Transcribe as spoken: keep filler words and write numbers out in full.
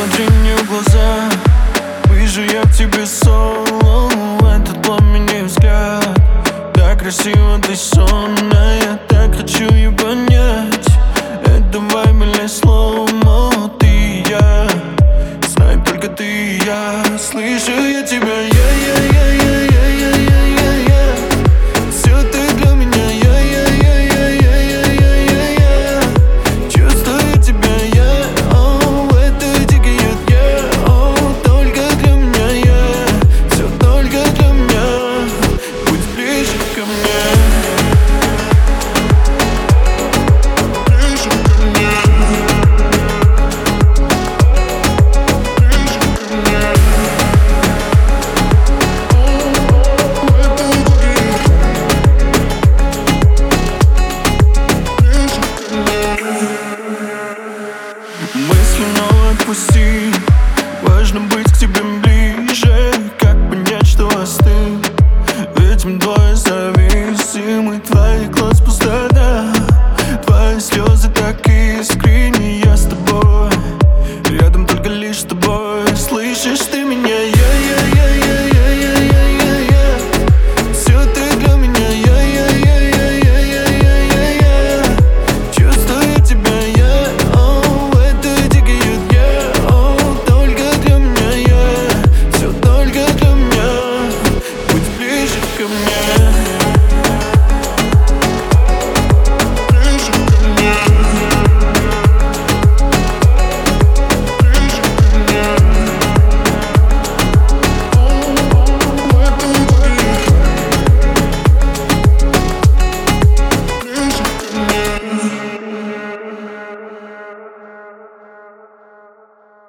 Смотри мне в глаза, вижу я в тебе сон. Этот пламенный взгляд, так красиво ты сонная. Так хочу ее понять. Это вайбельное слоумо. Ты и я, знаем только ты и я. Слышу я тебя, я-я-я-я-я-я-я-я. Все ты для меня, я-я-я-я-я-я-я-я. Чувствую тебя, я, о, это дикий я, о, только для меня, я, все только для меня. Будь ближе ко мне. Мысленно отпусти, важно быть к тебе ближе. Как понять, что остыл? Ведь мы двое зависимы. Твои глаз пустота, твои слезы